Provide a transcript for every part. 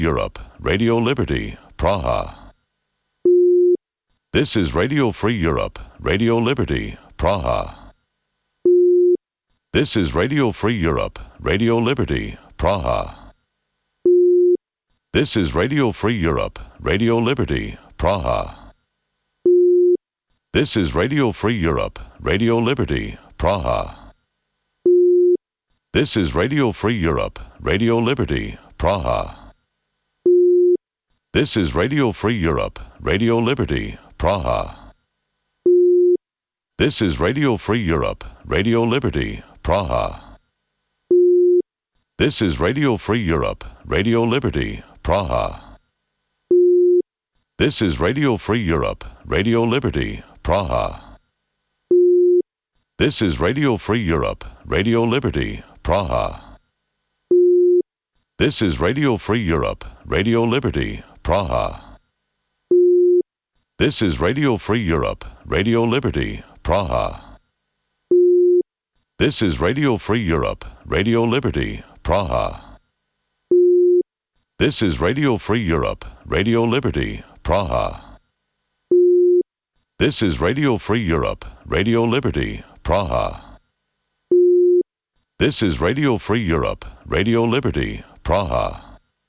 Europe, Radio Liberty, Praha. This is Radio Free Europe, Radio Liberty, Praha. This is Radio Free Europe, Radio Liberty, Praha. This is Radio Free Europe, Radio Liberty, Praha. This is Radio Free Europe, Radio Liberty, Praha. This is Radio Free Europe, Radio Liberty, Praha. This is Radio Free Europe, Radio Liberty, Praha. This is Radio Free Europe, Radio Liberty, Praha. This is Radio Free Europe, Radio Liberty, Praha. This is Radio Free Europe, Radio Liberty, Praha. This is Radio Free Europe, Radio Liberty, Praha. This is Radio Free Europe, Radio Liberty, Praha. This is Radio Free Europe, Radio Liberty, Praha. This is Radio Free Europe, Radio Liberty, Praha. This is Radio Free Europe, Radio Liberty, Praha. This is Radio Free Europe, Radio Liberty, Praha. This is Radio Free Europe, Radio Liberty, Praha.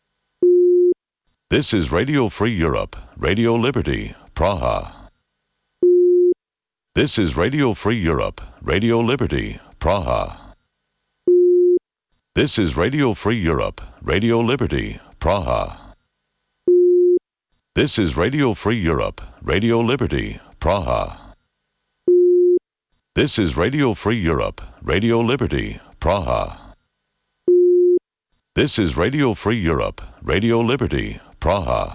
This is Radio Free Europe, Radio Liberty, Praha. This is Radio Free Europe, Radio Liberty, Praha. This is Radio Free Europe, Radio Liberty, Praha. This is Radio Free Europe, Radio Liberty, Praha. This is Radio Free Europe, Radio Liberty, Praha. This is Radio Free Europe, Radio Liberty, Praha.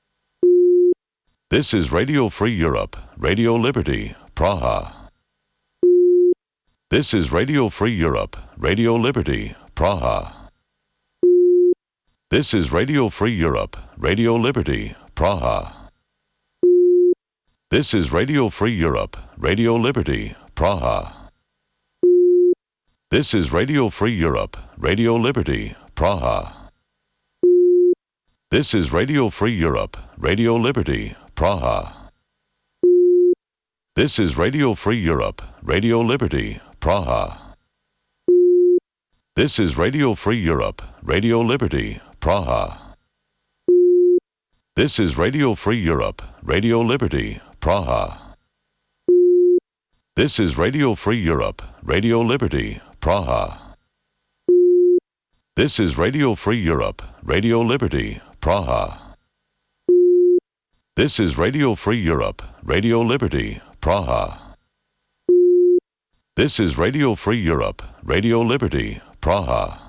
This is Radio Free Europe, Radio Liberty, Praha. This is Radio Free Europe, Radio Liberty, Praha. This is Radio Free Europe, Radio Liberty, Praha. This is Radio Free Europe, Radio Liberty, Praha. This is Radio Free Europe, Radio Liberty, Praha. This is Radio Free Europe, Radio Liberty, Praha. This is Radio Free Europe, Radio Liberty, Praha. This is Radio Free Europe, Radio Liberty, Praha. This is Radio Free Europe, Radio Liberty, Praha. This is Radio Free Europe, Radio Liberty, Praha. This is Radio Free Europe, Radio Liberty, Praha. This is Radio Free Europe, Radio Liberty, Praha. This is Radio Free Europe, Radio Liberty, Praha.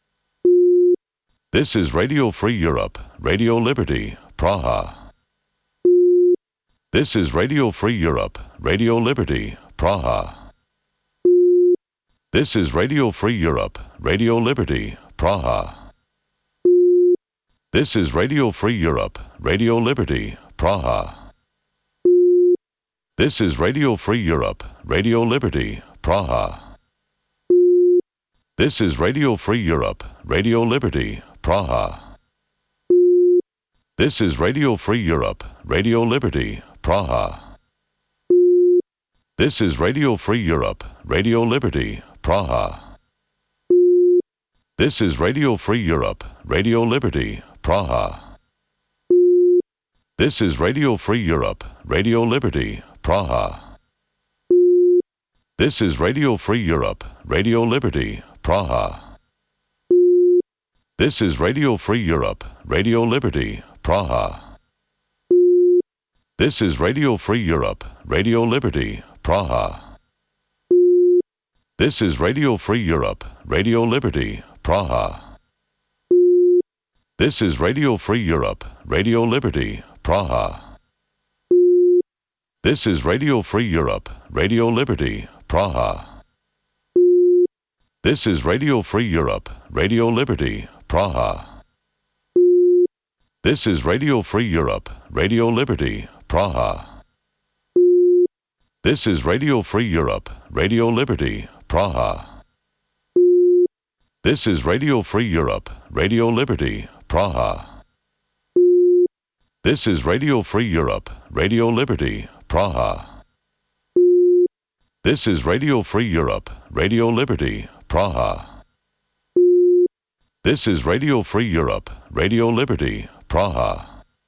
This is Radio Free Europe, Radio Liberty, Praha. This is Radio Free Europe, Radio Liberty, Praha. This is Radio Free Europe, Radio Liberty, Praha. This is Radio Free Europe, Radio Liberty, Praha. This is Radio Free Europe, Radio Liberty, Praha. This is Radio Free Europe, Radio Liberty, Praha. This is Radio Free Europe, Radio Liberty, Praha. This is Radio Free Europe, Radio Liberty, Praha. This is Radio Free Europe, Radio Liberty, Praha. This is Radio Free Europe, Radio Liberty, Praha. This is Radio Free Europe, Radio Liberty, Praha. This is Radio Free Europe, Radio Liberty, Praha. This is Radio Free Europe, Radio Liberty, Praha. This is Radio Free Europe, Radio Liberty, Praha. This is Radio Free Europe, Radio Liberty, Praha. This is Radio Free Europe, Radio Liberty, Praha. This is Radio Free Europe, Radio Liberty, Praha. This is Radio Free Europe, Radio Liberty, Praha. This is Radio Free Europe, Radio Liberty, Praha. This is Radio Free Europe, Radio Liberty, Praha. This is Radio Free Europe, Radio Liberty, Praha. This is Radio Free Europe, Radio Liberty, Praha. This is Radio Free Europe, Radio Liberty, Praha.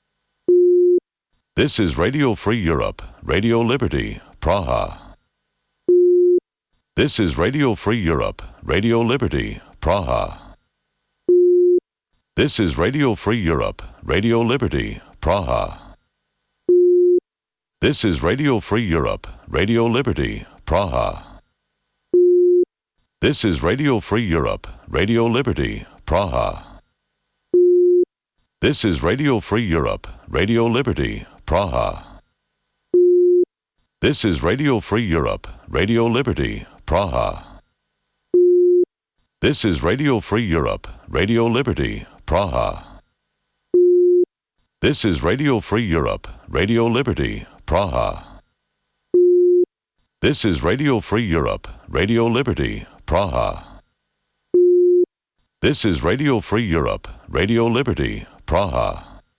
This is Radio Free Europe, Radio Liberty, Praha. This is Radio Free Europe, Radio Liberty, Praha. This is Radio Free Europe, Radio Liberty, Praha. This is Radio Free Europe, Radio Liberty, Praha. This is Radio Free Europe, Radio Liberty, Praha. This is Radio Free Europe, Radio Liberty, Praha. This is Radio Free Europe, Radio Liberty, Praha. This is Radio Free Europe, Radio Liberty, Praha. This is Radio Free Europe, Radio Liberty, Praha. This is Radio Free Europe, Radio Liberty, Praha. This is Radio Free Europe, Radio Liberty, Praha.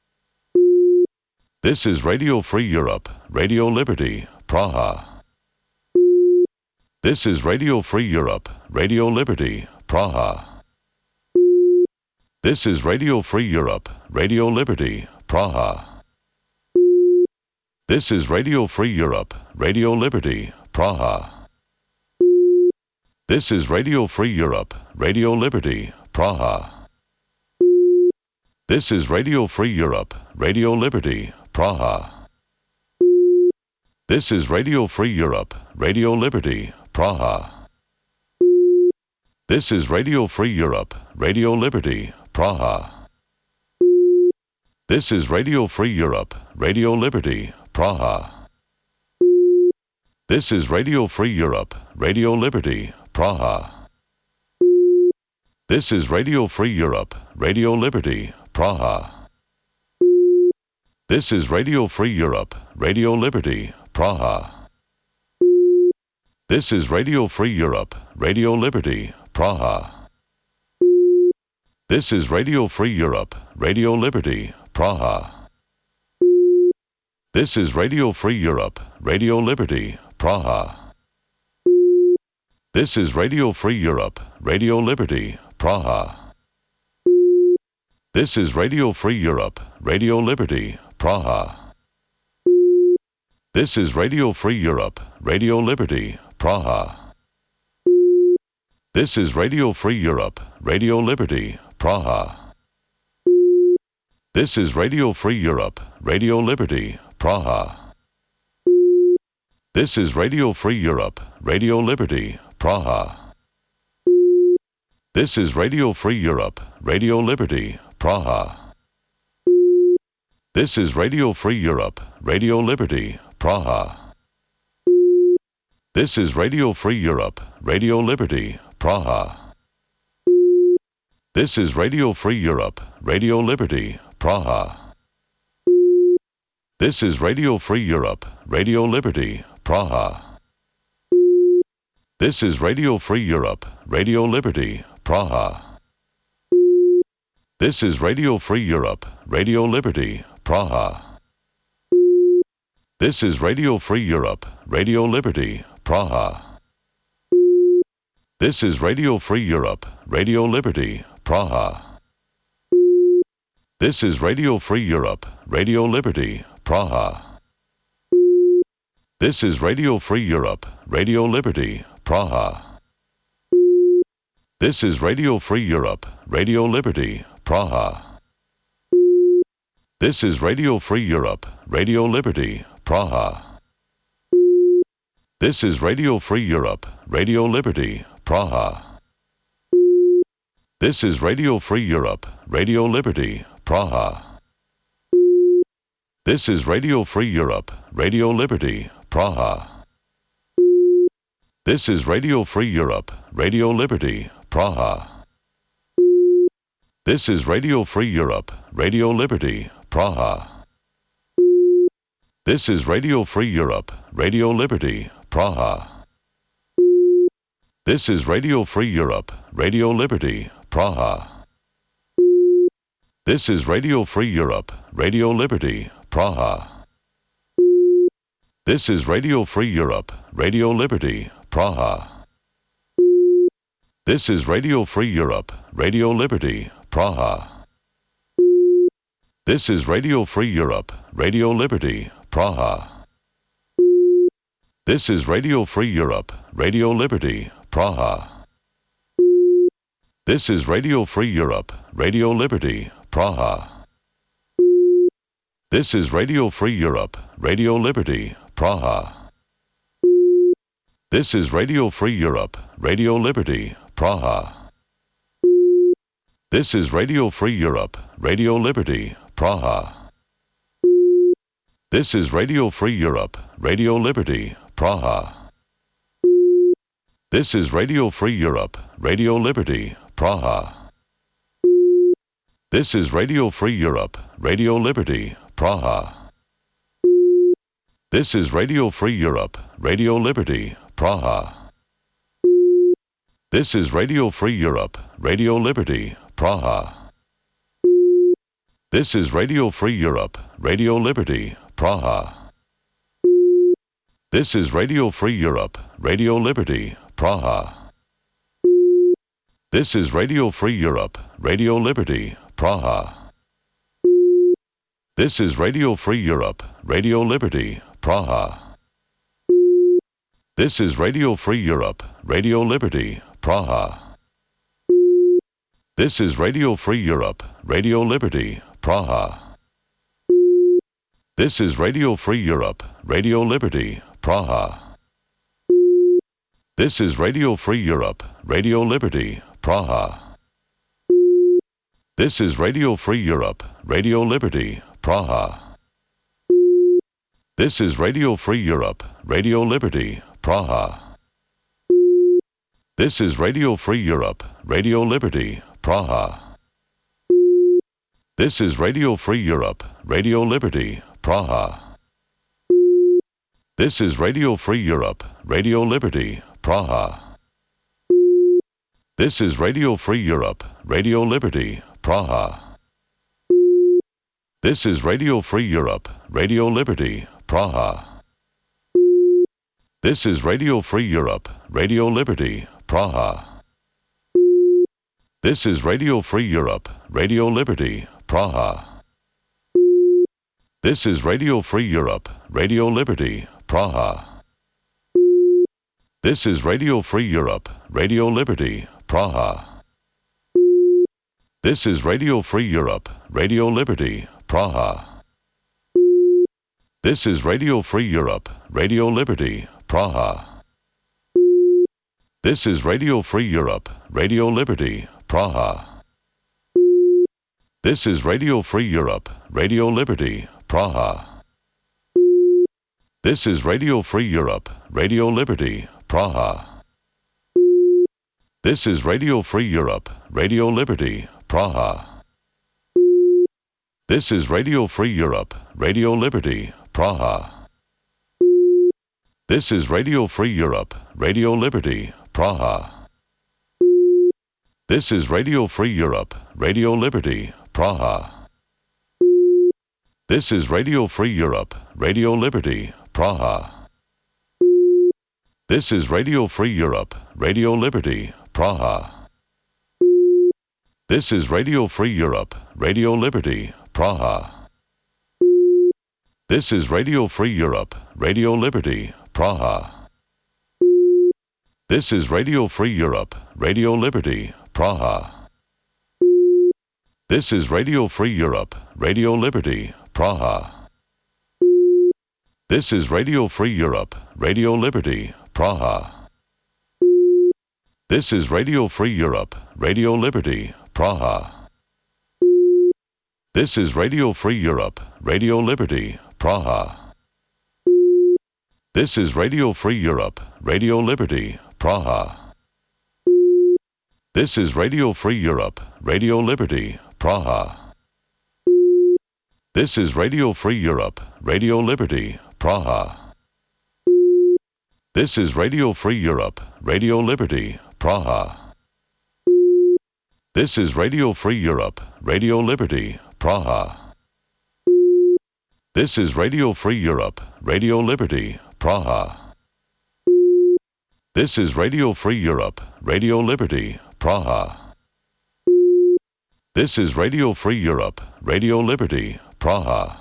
This is Radio Free Europe, Radio Liberty, Praha. This is Radio Free Europe, Radio Liberty, Praha. This is Radio Free Europe, Radio Liberty, Praha. This is Radio Free Europe, Radio Liberty, Praha. This is Radio Free Europe, Radio Liberty, Praha. This is Radio Free Europe, Radio Liberty, Praha. This is Radio Free Europe, Radio Liberty, Praha. This is Radio Free Europe, Radio Liberty, Praha. This is Radio Free Europe, Radio Liberty, Praha. This is Radio Free Europe, Radio Liberty, Praha. This is Radio Free Europe, Radio Liberty, Praha. This is Radio Free Europe, Radio Liberty, Praha. This is Radio Free Europe, Radio Liberty, Praha. This is Radio Free Europe, Radio Liberty, Praha. This is Radio Free Europe, Radio Liberty, Praha. This is Radio Free Europe, Radio Liberty, Praha. This is Radio Free Europe, Radio Liberty, Praha. This is Radio Free Europe, Radio Liberty, Praha. This is Radio Free Europe, Radio Liberty, Praha. This is Radio Free Europe, Radio Liberty, Praha. This is Radio Free Europe, Radio Liberty, Praha. This is Radio Free Europe, Radio Liberty, Praha. This is Radio Free Europe, Radio Liberty, Praha. This is Radio Free Europe, Radio Liberty, Praha. This is Radio Free Europe, Radio Liberty, Praha. This is Radio Free Europe, Radio Liberty, Praha. This is Radio Free Europe, Radio Liberty, Praha. This is Radio Free Europe, Radio Liberty, Praha. This is Radio Free Europe, Radio Liberty, Praha. This is Radio Free Europe, Radio Liberty, Praha. This is Radio Free Europe, Radio Liberty, Praha. This is Radio Free Europe, Radio Liberty, Praha. This is Radio Free Europe, Radio Liberty, Praha. This is Radio Free Europe, Radio Liberty, Praha. This is Radio Free Europe, Radio Liberty, Praha. This is Radio Free Europe, Radio Liberty, Praha. This is Radio Free Europe, Radio Liberty, Praha. This is Radio Free Europe, Radio Liberty, Praha. This is Radio Free Europe, Radio Liberty, Praha. This is Radio Free Europe, Radio Liberty, Praha. This is Radio Free Europe, Radio Liberty, Praha. This is Radio Free Europe, Radio Liberty, Praha. This is Radio Free Europe, Radio Liberty, Praha. This is Radio Free Europe, Radio Liberty, Praha. This is Radio Free Europe, Radio Liberty, Praha. This is Radio Free Europe, Radio Liberty, Praha. This is Radio Free Europe, Radio Liberty, Praha. This is Radio Free Europe, Radio Liberty, Praha. This is Radio Free Europe, Radio Liberty, Praha. This is Radio Free Europe, Radio Liberty, Praha. This is Radio Free Europe, Radio Liberty, Praha. This is Radio Free Europe, Radio Liberty, Praha. This is Radio Free Europe, Radio Liberty, Praha. This is Radio Free Europe, Radio Liberty, Praha. This is Radio Free Europe, Radio Liberty, Praha. This is Radio Free Europe, Radio Liberty, Praha. This is Radio Free Europe, Radio Liberty, Praha. This is Radio Free Europe, Radio Liberty, Praha. This is Radio Free Europe, Radio Liberty, Praha. This is Radio Free Europe, Radio Liberty, Praha. This is Radio Free Europe, Radio Liberty, Praha. This is Radio Free Europe, Radio Liberty, Praha. This is Radio Free Europe, Radio Liberty, Praha. This is Radio Free Europe, Radio Liberty, Praha. This is Radio Free Europe, Radio Liberty, Praha. This is Radio Free Europe, Radio Liberty, Praha. This is Radio Free Europe, Radio Liberty, Praha. This is Radio Free Europe, Radio Liberty, Praha. This is Radio Free Europe, Radio Liberty, Praha. This is Radio Free Europe, Radio Liberty, Praha. This is Radio Free Europe, Radio Liberty, Praha. This is Radio Free Europe, Radio Liberty, Praha. This is Radio Free Europe, Radio Liberty, Praha. This is Radio Free Europe, Radio Liberty, Praha. This is Radio Free Europe, Radio Liberty, Praha. This is Radio Free Europe, Radio Liberty, Praha. This is Radio Free Europe, Radio Liberty, Praha. This is Radio Free Europe, Radio Liberty, Praha. This is Radio Free Europe, Radio Liberty, Praha. This is Radio Free Europe, Radio Liberty, Praha. This is Radio Free Europe, Radio Liberty, Praha. This is Radio Free Europe, Radio Liberty, Praha. This is Radio Free Europe, Radio Liberty, Praha. This is Radio Free Europe, Radio Liberty, Praha. This is Radio Free Europe, Radio Liberty, Praha. This is Radio Free Europe, Radio Liberty, Praha. This is Radio Free Europe, Radio Liberty, Praha. This is Radio Free Europe, Radio Liberty, Praha. This is Radio Free Europe, Radio Liberty, Praha. This is Radio Free Europe, Radio Liberty, Praha. This is Radio Free Europe, Radio Liberty, Praha. This is Radio Free Europe, Radio Liberty, Praha. This is Radio Free Europe, Radio Liberty, Praha. This is Radio Free Europe, Radio Liberty, Praha. This is Radio Free Europe, Radio Liberty, Praha. This is Radio Free Europe, Radio Liberty, Praha. This is Radio Free Europe, Radio Liberty, Praha. This is Radio Free Europe, Radio Liberty, Praha. This is Radio Free Europe, Radio Liberty, Praha. This is Radio Free Europe, Radio Liberty, Praha.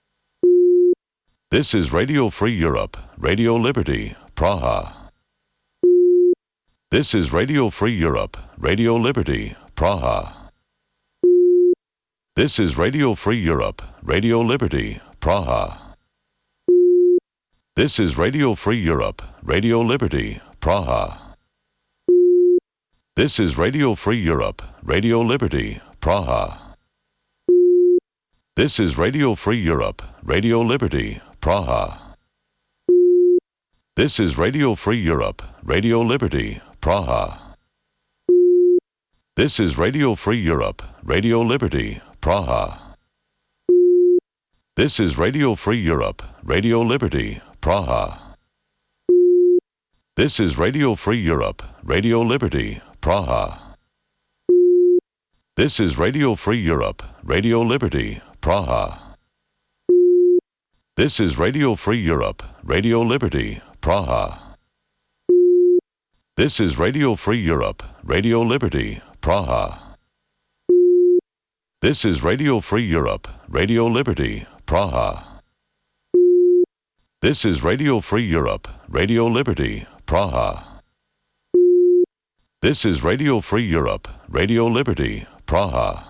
This is Radio Free Europe, Radio Liberty, Praha. This is Radio Free Europe, Radio Liberty, Praha. This is Radio Free Europe, Radio Liberty, Praha. This is Radio Free Europe, Radio Liberty, Praha. This is Radio Free Europe, Radio Liberty, Praha. This is Radio Free Europe, Radio Liberty, Praha. This is Radio Free Europe, Radio Liberty, Praha. This is Radio Free Europe, Radio Liberty, Praha. This is Radio Free Europe, Radio Liberty, Praha. This is Radio Free Europe, Radio Liberty, Praha. This is Radio Free Europe, Radio Liberty, Praha. This is Radio Free Europe, Radio Liberty, Praha. This is Radio Free Europe, Radio Liberty, Praha. This is Radio Free Europe, Radio Liberty, Praha. This is Radio Free Europe, Radio Liberty, Praha. This is Radio Free Europe, Radio Liberty, Praha.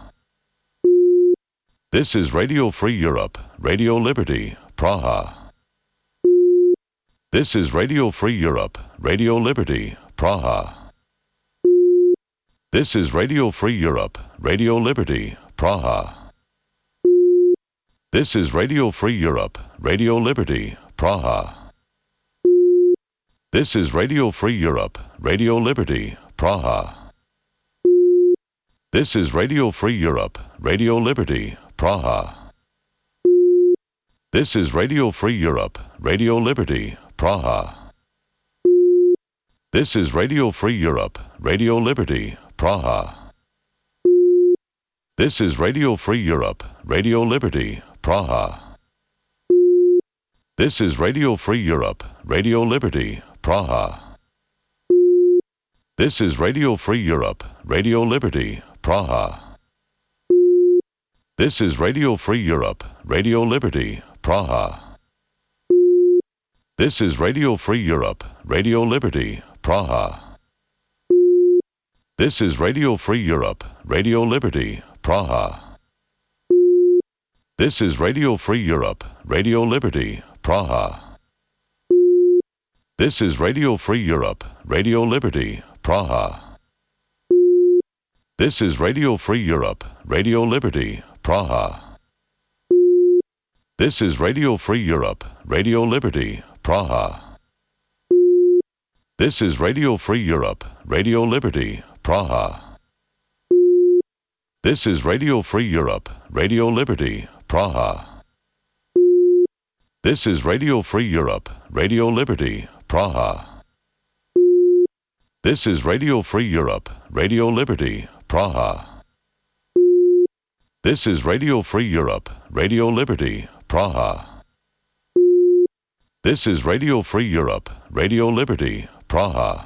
This is Radio Free Europe, Radio Liberty, Praha. This is Radio Free Europe, Radio Liberty, Praha. This is Radio Free Europe, Radio Liberty, Praha. This is Radio Free Europe, Radio Liberty, Praha. This is Radio Free Europe, Radio Liberty, Praha. This is Radio Free Europe, Radio Liberty, Praha. This is Radio Free Europe, Radio Liberty, Praha. This is Radio Free Europe, Radio Liberty, Praha. This is Radio Free Europe, Radio Liberty, Praha. This is Radio Free Europe, Radio Liberty, Praha. This is Radio Free Europe, Radio Liberty, Praha. This is Radio Free Europe, Radio Liberty, Praha. This is Radio Free Europe, Radio Liberty, Praha. This is Radio Free Europe, Radio Liberty, Praha. This is Radio Free Europe, Radio Liberty, Praha. This is Radio Free Europe, Radio Liberty, Praha. This is Radio Free Europe, Radio Liberty, Praha. This is Radio Free Europe, Radio Liberty, Praha. This is Radio Free Europe, Radio Liberty, Praha. This is Radio Free Europe, Radio Liberty, Praha. This is Radio Free Europe, Radio Liberty, Praha. This is Radio Free Europe, Radio Liberty, Praha. This is Radio Free Europe, Radio Liberty, Praha. This is Radio Free Europe, Radio Liberty, Praha.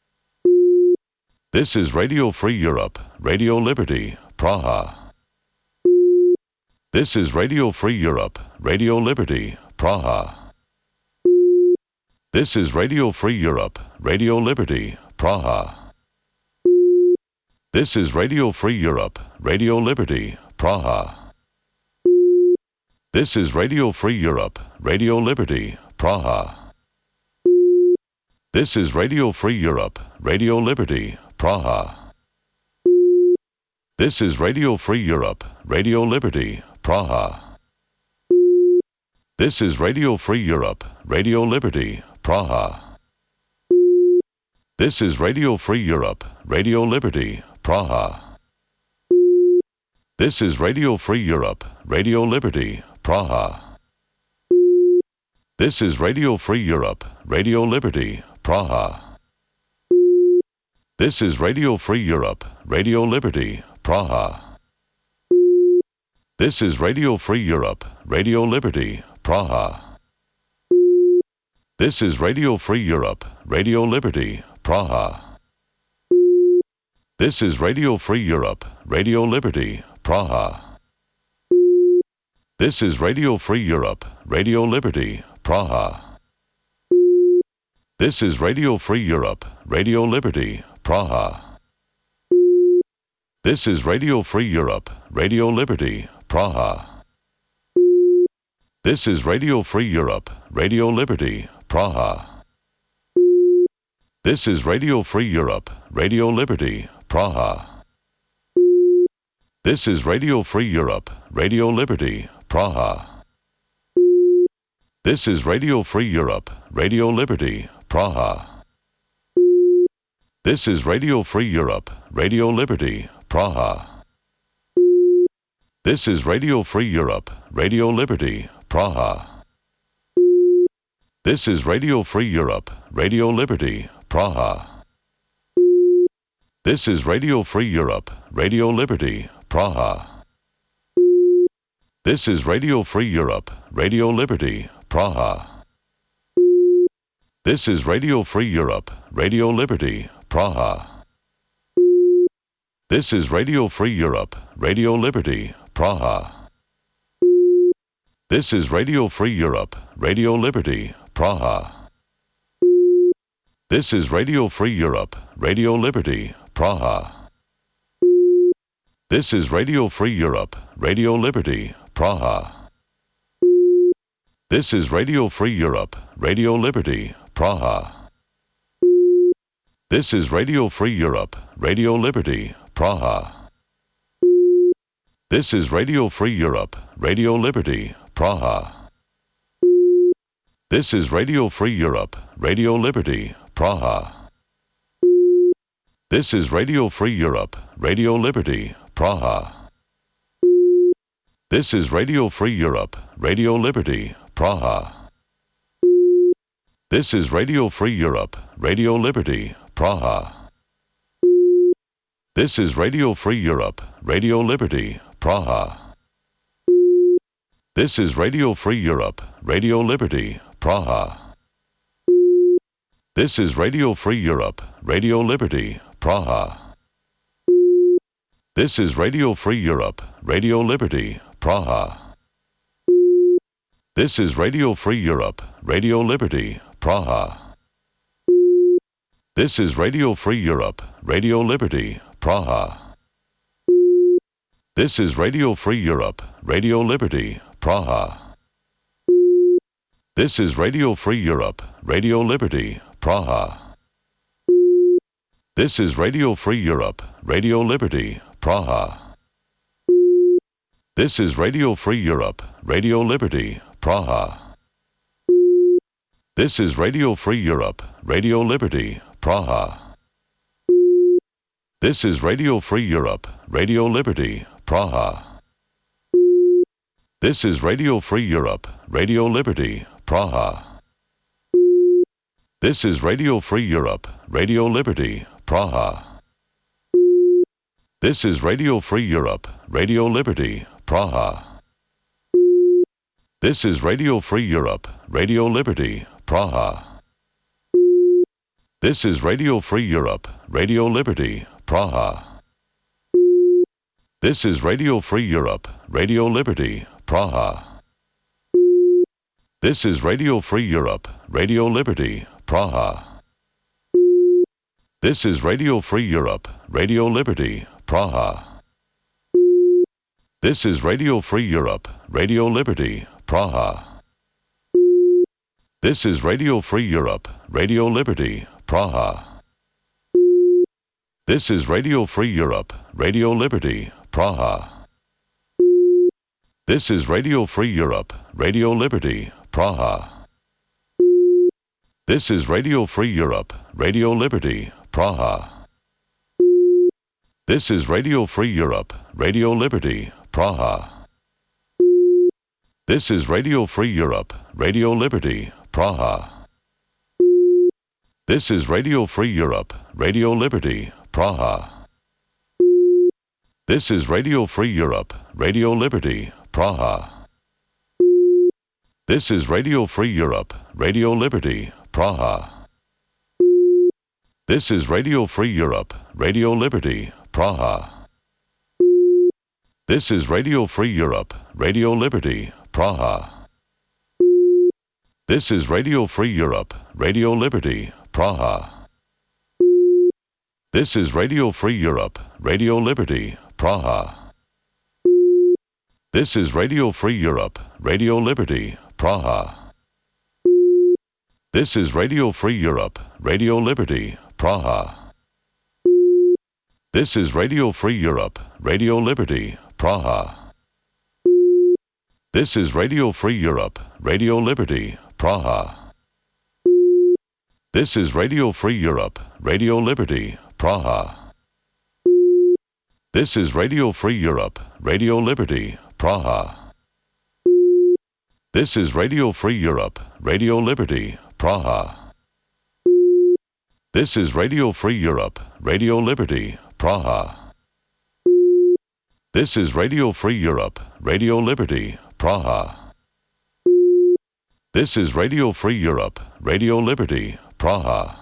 This is Radio Free Europe, Radio Liberty, Praha. This is Radio Free Europe, Radio Liberty, Praha. This is Radio Free Europe, Radio Liberty, Praha. This is Radio Free Europe, Radio Liberty, Praha. This is Radio Free Europe, Radio Liberty, Praha. This is Radio Free Europe, Radio Liberty, Praha. This is Radio Free Europe, Radio Liberty, Praha. This is Radio Free Europe, Radio Liberty, Praha. This is Radio Free Europe, Radio Liberty, Praha. This is Radio Free Europe, Radio Liberty, Praha. This is Radio Free Europe, Radio Liberty, Praha. This is Radio Free Europe, Radio Liberty, Praha. This is Radio Free Europe, Radio Liberty, Praha. This is Radio Free Europe, Radio Liberty, Praha. This is Radio Free Europe, Radio Liberty, Praha. This is Radio Free Europe, Radio Liberty, Praha. This is Radio Free Europe, Radio Liberty, Praha. This is Radio Free Europe, Radio Liberty, Praha. This is Radio Free Europe, Radio Liberty, Praha. This is Radio Free Europe, Radio Liberty, Praha. This is Radio Free Europe, Radio Liberty, Praha. This is Radio Free Europe, Radio Liberty, Praha. This is Radio Free Europe, Radio Liberty, Praha. This is Radio Free Europe, Radio Liberty, Praha. This is Radio Free Europe, Radio Liberty, Praha. This is Radio Free Europe, Radio Liberty, Praha. This is Radio Free Europe, Radio Liberty, Praha. This is Radio Free Europe, Radio Liberty, Praha. This is Radio Free Europe, Radio Liberty, Praha. This is Radio Free Europe, Radio Liberty, Praha. This is Radio Free Europe, Radio Liberty, Praha. This is Radio Free Europe, Radio Liberty, Praha. This is Radio Free Europe, Radio Liberty, Praha. This is Radio Free Europe, Radio Liberty, Praha. This is Radio Free Europe, Radio Liberty, Praha. This is Radio Free Europe, Radio Liberty, Praha. This is Radio Free Europe, Radio Liberty, Praha. This is Radio Free Europe, Radio Liberty, Praha. This is Radio Free Europe, Radio Liberty, Praha. This is Radio Free Europe, Radio Liberty, Praha. This is Radio Free Europe, Radio Liberty, Praha. This is Radio Free Europe, Radio Liberty, Praha. This is Radio Free Europe, Radio Liberty, Praha. This is Radio Free Europe, Radio Liberty, Praha. This is Radio Free Europe, Radio Liberty, Praha. This is Radio Free Europe, Radio Liberty, Praha. This is Radio Free Europe, Radio Liberty, Praha. This is Radio Free Europe, Radio Liberty, Praha. This is Radio Free Europe, Radio Liberty, Praha. This is Radio Free Europe, Radio Liberty, Praha. This is Radio Free Europe, Radio Liberty, Praha. This is Radio Free Europe, Radio Liberty, Praha. This is Radio Free Europe, Radio Liberty, Praha. This is Radio Free Europe, Radio Liberty, Praha. This is Radio Free Europe, Radio Liberty, Praha. This is Radio Free Europe, Radio Liberty, Praha. This is Radio Free Europe, Radio Liberty, Praha. This is Radio Free Europe, Radio Liberty, Praha. This is Radio Free Europe, Radio Liberty, Praha. This is Radio Free Europe, Radio Liberty, Praha. This is Radio Free Europe, Radio Liberty, Praha. This is Radio Free Europe, Radio Liberty, Praha. This is Radio Free Europe, Radio Liberty, Praha. This is Radio Free Europe, Radio Liberty, Praha. This is Radio Free Europe, Radio Liberty, Praha. This is Radio Free Europe, Radio Liberty, Praha. This is Radio Free Europe, Radio Liberty, Praha. This is Radio Free Europe, Radio Liberty, Praha. This is Radio Free Europe, Radio Liberty, Praha. This is Radio Free Europe, Radio Liberty, Praha. This is Radio Free Europe, Radio Liberty, Praha. This is Radio Free Europe, Radio Liberty, Praha. This is Radio Free Europe, Radio Liberty, Praha. This is Radio Free Europe, Radio Liberty, Praha. This is Radio Free Europe, Radio Liberty, Praha. This is Radio Free Europe, Radio Liberty, Praha. This is Radio Free Europe, Radio Liberty, Praha. This is Radio Free Europe, Radio Liberty, Praha. This is Radio Free Europe, Radio Liberty, Praha. This is Radio Free Europe, Radio Liberty, Praha. This is Radio Free Europe, Radio Liberty, Praha. This is Radio Free Europe, Radio Liberty, Praha. This is Radio Free Europe, Radio Liberty, Praha.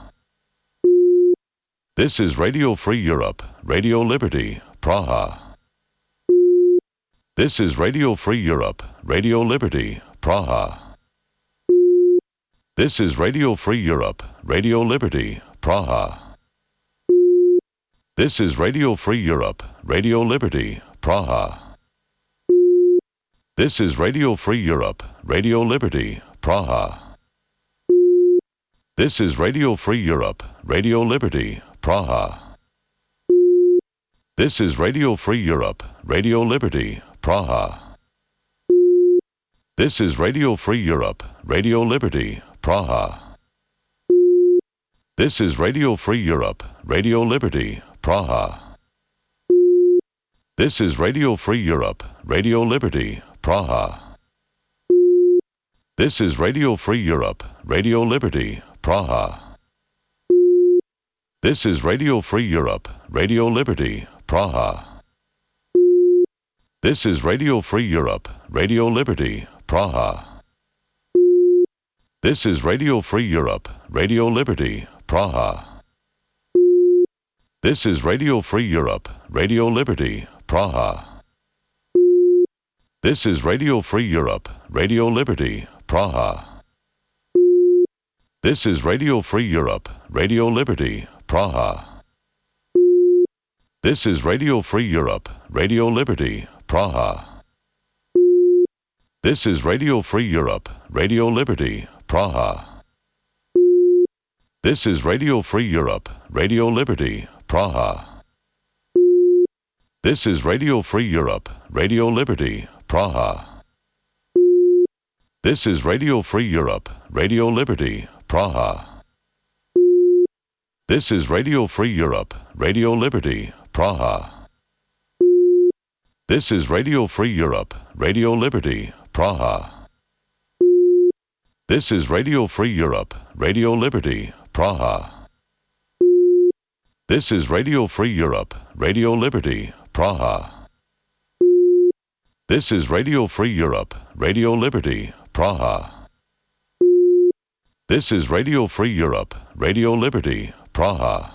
This is Radio Free Europe, Radio Liberty, Praha. This is Radio Free Europe, Radio Liberty, Praha. This is Radio Free Europe, Radio Liberty, Praha. This is Radio Free Europe, Radio Liberty, Praha. This is Radio Free Europe, Radio Liberty, Praha. This is Radio Free Europe, Radio Liberty, Praha. This is Radio Free Europe, Radio Liberty, Praha. This is Radio Free Europe, Radio Liberty, Praha. This is Radio Free Europe, Radio Liberty, Praha. This is Radio Free Europe, Radio Liberty, Praha. This is Radio Free Europe, Radio Liberty, Praha. This is Radio Free Europe, Radio Liberty, Praha. This is Radio Free Europe, Radio Liberty, Praha. This is Radio Free Europe, Radio Liberty, Praha. This is Radio Free Europe, Radio Liberty, Praha. This is Radio Free Europe, Radio Liberty, Praha. This is Radio Free Europe, Radio Liberty, Praha. This is Radio Free Europe, Radio Liberty, Praha. This is Radio Free Europe, Radio Liberty, Praha. This is Radio Free Europe, Radio Liberty, Praha. This is Radio Free Europe, Radio Liberty, Praha. This is Radio Free Europe, Radio Liberty, Praha. This is Radio Free Europe, Radio Liberty, Praha. This is Radio Free Europe, Radio Liberty, Praha. This is Radio Free Europe, Radio Liberty, Praha. This is Radio Free Europe, Radio Liberty, Praha. This is Radio Free Europe, Radio Liberty, Praha. This is Radio Free Europe, Radio Liberty, Praha.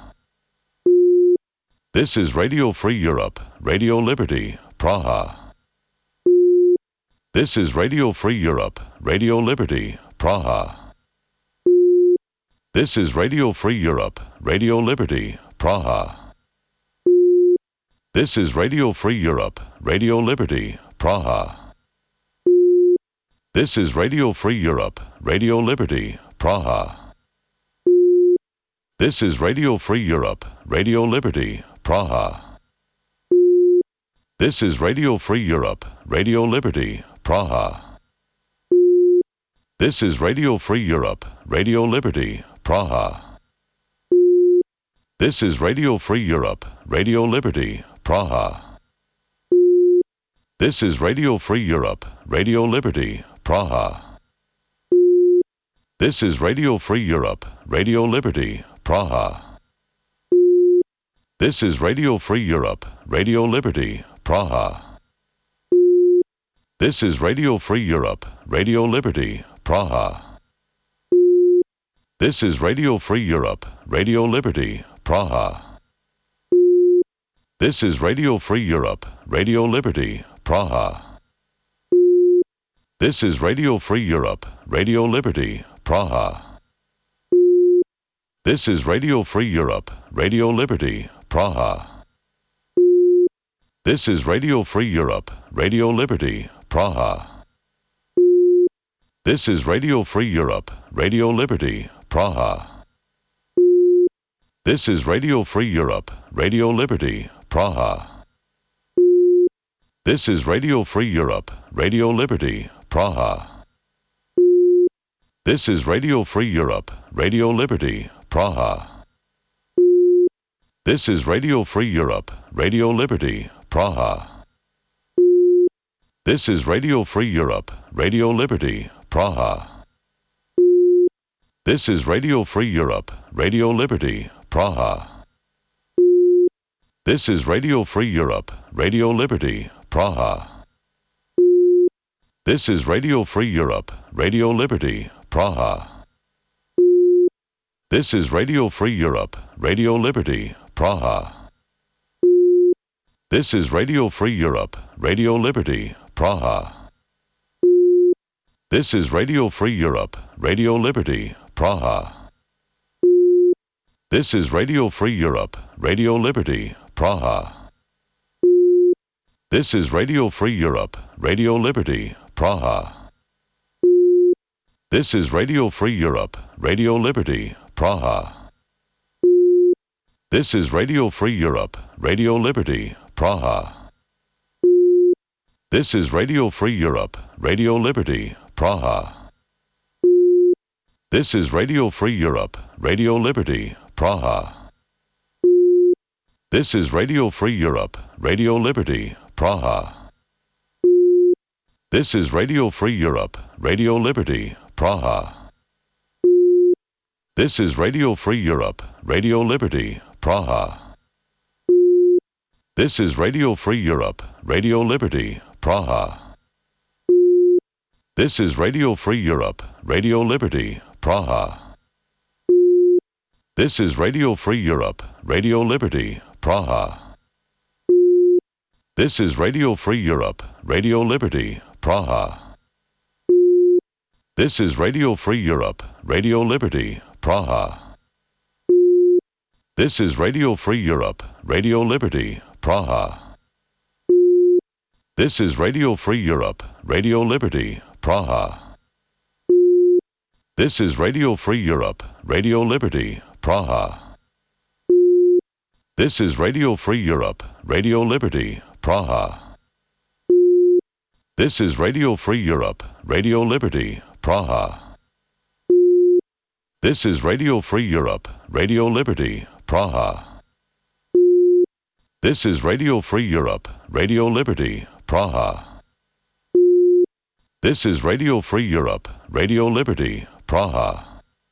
This is Radio Free Europe, Radio Liberty, Praha. This is Radio Free Europe, Radio Liberty, Praha. This is Radio Free Europe, Radio Liberty, Praha. This is Radio Free Europe, Radio Liberty, Praha. This is Radio Free Europe, Radio Liberty, Praha. This is Radio Free Europe, Radio Liberty, Praha. This is Radio Free Europe, Radio Liberty, Praha. This is Radio Free Europe, Radio Liberty, Praha. This is Radio Free Europe, Radio Liberty, Praha. This is Radio Free Europe, Radio Liberty, Praha. This is Radio Free Europe, Radio Liberty, Praha. This is Radio Free Europe, Radio Liberty, Praha. This is Radio Free Europe, Radio Liberty, Praha. This is Radio Free Europe, Radio Liberty, Praha. This is Radio Free Europe, Radio Liberty, Praha. This is Radio Free Europe, Radio Liberty, Praha. This is Radio Free Europe, Radio Liberty, Praha. This is Radio Free Europe, Radio Liberty, Praha. This is Radio Free Europe, Radio Liberty, Praha. This is Radio Free Europe, Radio Liberty, Praha. This is Radio Free Europe, Radio Liberty, Praha. This is Radio Free Europe, Radio Liberty, Praha. This is Radio Free Europe, Radio Liberty, Praha. This is Radio Free Europe, Radio Liberty, Praha. This is Radio Free Europe, Radio Liberty, Praha. This is Radio Free Europe, Radio Liberty, Praha. This is Radio Free Europe, Radio Liberty, Praha. This is Radio Free Europe, Radio Liberty, Praha. This is Radio Free Europe, Radio Liberty, Praha. This is Radio Free Europe, Radio Liberty, Praha. This is Radio Free Europe, Radio Liberty, Praha. This is Radio Free Europe, Radio Liberty, Praha. This is Radio Free Europe, Radio Liberty, Praha. This is Radio Free Europe, Radio Liberty, Praha. This is Radio Free Europe, Radio Liberty, Praha. This is Radio Free Europe, Radio Liberty, Praha. This is Radio Free Europe, Radio Liberty, Praha. This is Radio Free Europe, Radio Liberty, Praha. This is Radio Free Europe, Radio Liberty, Praha. This is Radio Free Europe, Radio Liberty, Praha. This is Radio Free Europe, Radio Liberty, Praha. This is Radio Free Europe, Radio Liberty, Praha. This is Radio Free Europe, Radio Liberty, Praha. This is Radio Free Europe, Radio Liberty, Praha. This is Radio Free Europe, Radio Liberty, Praha. This is Radio Free Europe, Radio Liberty, Praha. This is Radio Free Europe, Radio Liberty, Praha. This is Radio Free Europe, Radio Liberty, Praha. This is Radio Free Europe, Radio Liberty, Praha. This is Radio Free Europe, Radio Liberty, Praha. This is Radio Free Europe, Radio Liberty, Praha. This is Radio Free Europe, Radio Liberty, Praha.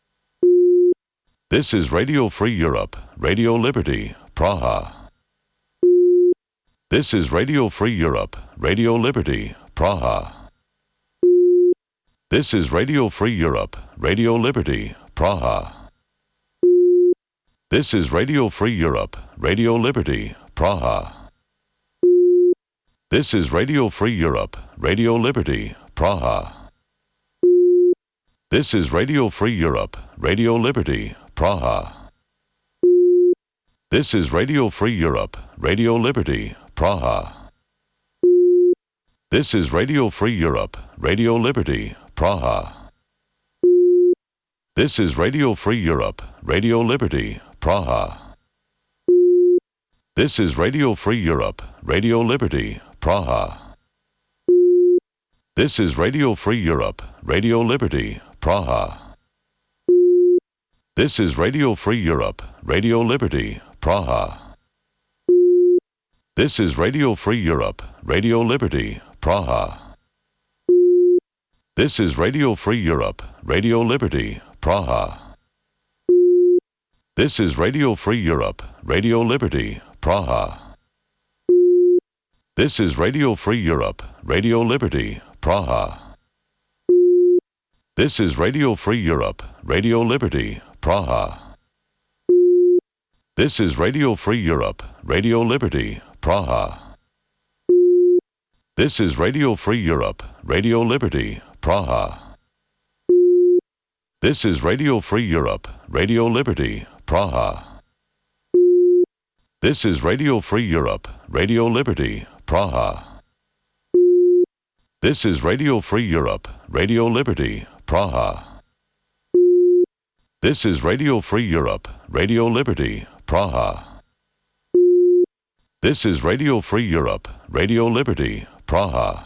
This is Radio Free Europe, Radio Liberty, Praha. This is Radio Free Europe, Radio Liberty, Praha. This is Radio Free Europe, Radio Liberty, Praha. This is Radio Free Europe, Radio Liberty, Praha. This is Radio Free Europe, Radio Liberty, Praha. This is Radio Free Europe, Radio Liberty, Praha. This is Radio Free Europe, Radio Liberty, Praha. This is Radio Free Europe, Radio Liberty, Praha. This is Radio Free Europe, Radio Liberty, Praha. This is Radio Free Europe, Radio Liberty, Praha. This is Radio Free Europe, Radio Liberty, Praha. This is Radio Free Europe, Radio Liberty, Praha. This is Radio Free Europe, Radio Liberty, Praha. This is Radio Free Europe, Radio Liberty, Praha. This is Radio Free Europe, Radio Liberty, Praha. This is Radio Free Europe, Radio Liberty, Praha. This is Radio Free Europe, Radio Liberty, Praha. This is Radio Free Europe, Radio Liberty, Praha. This is Radio Free Europe, Radio Liberty, Praha. This is Radio Free Europe, Radio Liberty, Praha. This is Radio Free Europe, Radio Liberty, Praha. This is Radio Free Europe, Radio Liberty, Praha. This is Radio Free Europe, Radio Liberty, Praha. This is Radio Free Europe, Radio Liberty, Praha.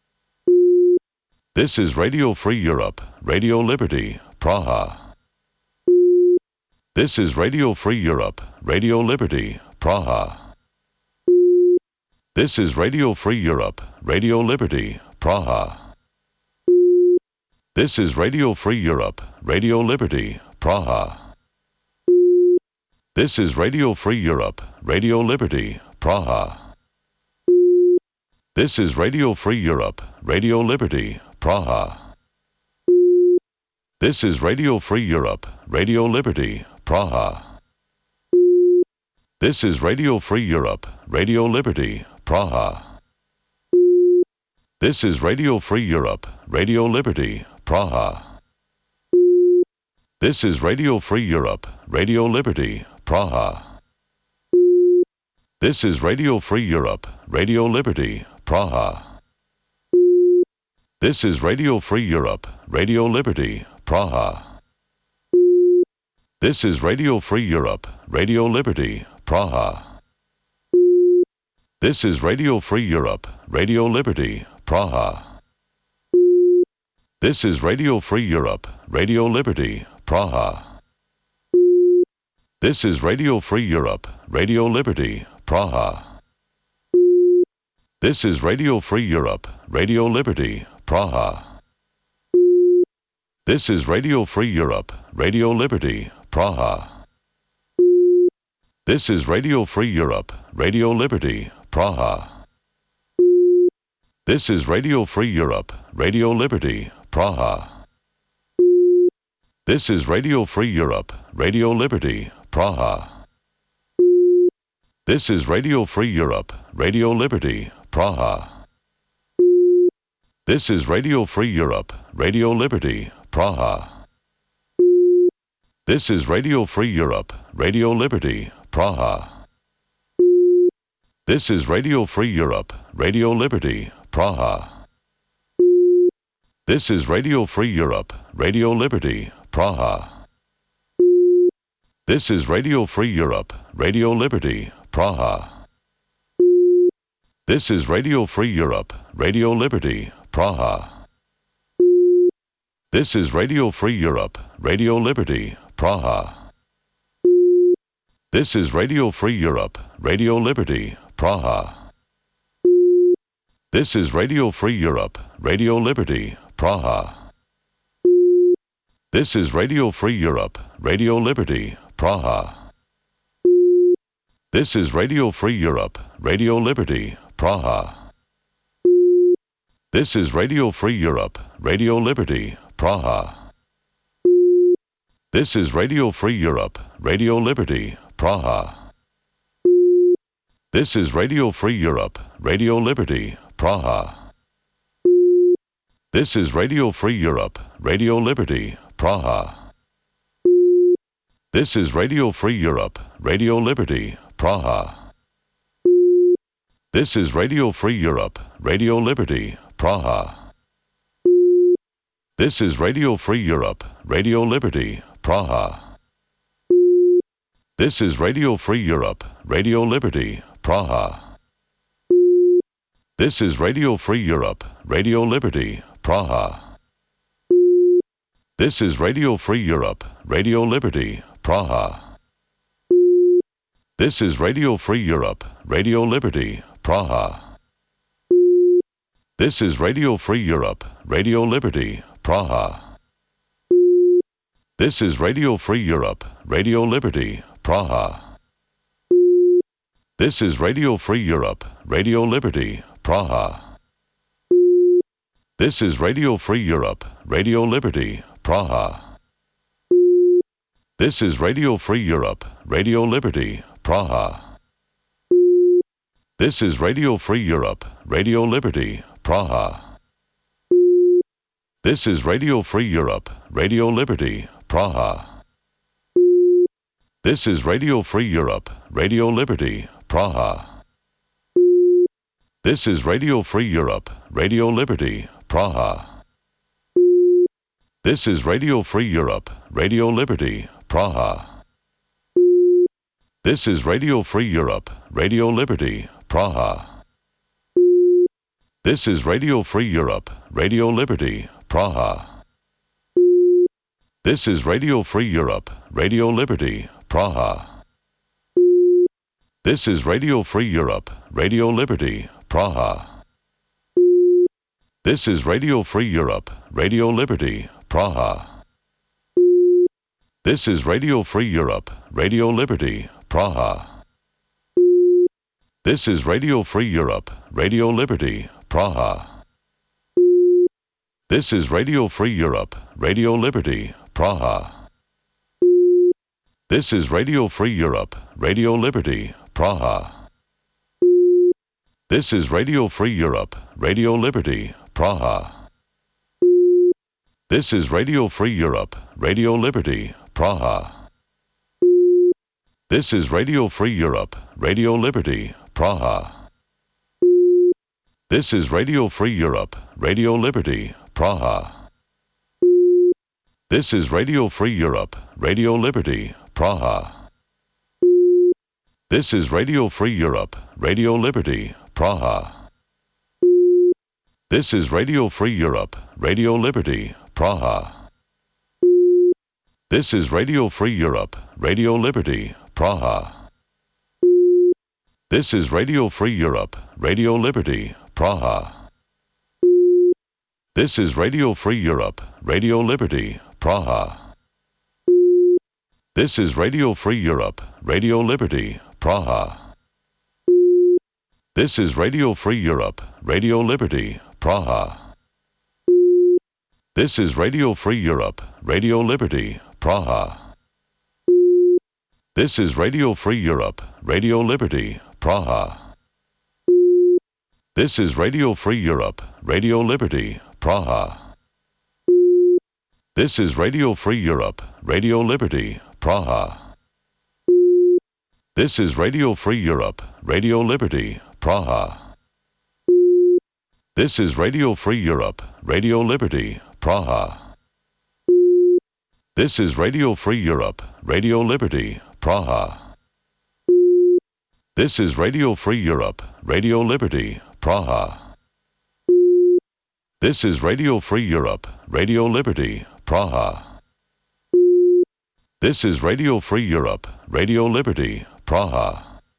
This is Radio Free Europe, Radio Liberty, Praha. This is Radio Free Europe, Radio Liberty, Praha. This is Radio Free Europe, Radio Liberty, Praha. This is Radio Free Europe, Radio Liberty, Praha. This is Radio Free Europe, Radio Liberty, Praha. This is Radio Free Europe, Radio Liberty, Praha. This is Radio Free Europe, Radio Liberty, Praha. This is Radio Free Europe, Radio Liberty, Praha. This is Radio Free Europe, Radio Liberty, Praha. This is Radio Free Europe, Radio Liberty, Praha. This is Radio Free Europe, Radio Liberty, Praha. This is Radio Free Europe, Radio Liberty, Praha. This is Radio Free Europe, Radio Liberty, Praha. This is Radio Free Europe, Radio Liberty, Praha. This is Radio Free Europe, Radio Liberty, Praha. This is Radio Free Europe, Radio Liberty, Praha. This is Radio Free Europe, Radio Liberty, Praha. This is Radio Free Europe, Radio Liberty, Praha. This is Radio Free Europe, Radio Liberty, Praha. This is Radio Free Europe, Radio Liberty, Praha. This is Radio Free Europe, Radio Liberty, Praha. This is Radio Free Europe, Radio Liberty, Praha. This is Radio Free Europe, Radio Liberty, Praha. This is Radio Free Europe, Radio Liberty, Praha. This is Radio Free Europe, Radio Liberty, Praha. This is Radio Free Europe, Radio Liberty, Praha. This is Radio Free Europe, Radio Liberty, Praha. This is Radio Free Europe, Radio Liberty, Praha. This is Radio Free Europe, Radio Liberty, Praha. This is Radio Free Europe, Radio Liberty, Praha. This is Radio Free Europe, Radio Liberty, Praha. This is Radio Free Europe, Radio Liberty, Praha. This is Radio Free Europe, Radio Liberty, Praha. This is Radio Free Europe, Radio Liberty, Praha. This is Radio Free Europe, Radio Liberty, Praha. This is Radio Free Europe, Radio Liberty, Praha. This is Radio Free Europe, Radio Liberty, Praha. This is Radio Free Europe, Radio Liberty, Praha. This is Radio Free Europe, Radio Liberty, Praha. This is Radio Free Europe, Radio Liberty, Praha. This is Radio Free Europe, Radio Liberty, Praha. This is Radio Free Europe, Radio Liberty, Praha. This is Radio Free Europe, Radio Liberty, Praha. This is Radio Free Europe, Radio Liberty, Praha. This is Radio Free Europe, Radio Liberty, Praha. This is Radio Free Europe, Radio Liberty, Praha. This is Radio Free Europe, Radio Liberty, Praha. This is Radio Free Europe, Radio Liberty, Praha. This is Radio Free Europe, Radio Liberty, Praha. This is Radio Free Europe, Radio Liberty, Praha. This is Radio Free Europe, Radio Liberty, Praha. This is Radio Free Europe, Radio Liberty, Praha. This is Radio Free Europe, Radio Liberty, Praha. This is Radio Free Europe, Radio Liberty, Praha. This is Radio Free Europe, Radio Liberty, Praha. This is Radio Free Europe, Radio Liberty, Praha. This is Radio Free Europe, Radio Liberty, Praha. This is Radio Free Europe, Radio Liberty, Praha. This is Radio Free Europe, Radio Liberty, Praha. This is Radio Free Europe, Radio Liberty, Praha. This is Radio Free Europe, Radio Liberty, Praha. This is Radio Free Europe, Radio Liberty, Praha. This is Radio Free Europe, Radio Liberty, Praha. This is Radio Free Europe, Radio Liberty, Praha. This is Radio Free Europe, Radio Liberty, Praha. This is Radio Free Europe, Radio Liberty, Praha. This is Radio Free Europe, Radio Liberty, Praha. This is Radio Free Europe, Radio Liberty, Praha. This is Radio Free Europe, Radio Liberty, Praha. This is Radio Free Europe, Radio Liberty, Praha. This is Radio Free Europe, Radio Liberty, Praha. This is Radio Free Europe, Radio Liberty, Praha. This is Radio Free Europe, Radio Liberty, Praha. This is Radio Free Europe, Radio Liberty, Praha. This is Radio Free Europe, Radio Liberty, Praha. This is Radio Free Europe, Radio Liberty, Praha. This is Radio Free Europe, Radio Liberty, Praha. This is Radio Free Europe, Radio Liberty, Praha. This is Radio Free Europe, Radio Liberty, Praha. This is Radio Free Europe, Radio Liberty, Praha. This is Radio Free Europe, Radio Liberty, Praha. This is Radio Free Europe, Radio Liberty, Praha. This is Radio Free Europe, Radio Liberty, Praha. This is Radio Free Europe, Radio Liberty, Praha. This is Radio Free Europe, Radio Liberty, Praha.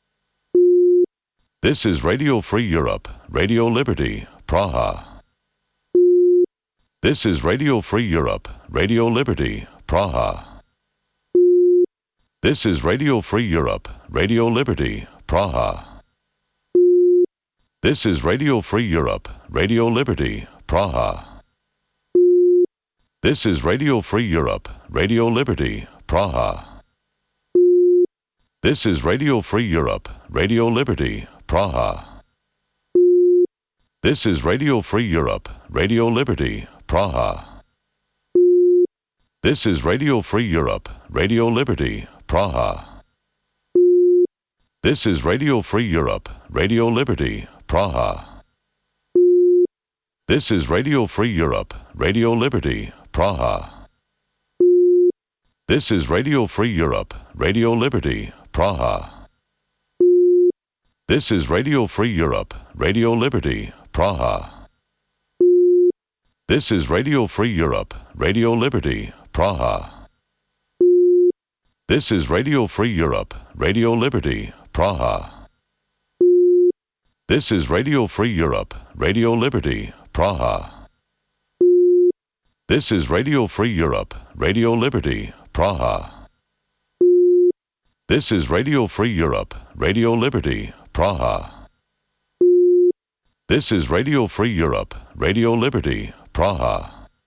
This is Radio Free Europe, Radio Liberty, Praha. This is Radio Free Europe, Radio Liberty, Praha. This is Radio Free Europe, Radio Liberty, Praha. This is Radio Free Europe, Radio Liberty, Praha. This is Radio Free Europe, Radio Liberty, Praha. This is Radio Free Europe, Radio Liberty, Praha. This is Radio Free Europe, Radio Liberty, Praha. This is Radio Free Europe, Radio Liberty, Praha. This is Radio Free Europe, Radio Liberty, Praha. This is Radio Free Europe, Radio Liberty, Praha. This is Radio Free Europe, Radio Liberty, Praha. This is Radio Free Europe, Radio Liberty, Praha. This is Radio Free Europe, Radio Liberty, Praha. This is Radio Free Europe, Radio Liberty, Praha. This is Radio Free Europe, Radio Liberty, Praha. This is Radio Free Europe, Radio Liberty, Praha. This is Radio Free Europe, Radio Liberty, Praha. This is Radio Free Europe, Radio Liberty, Praha.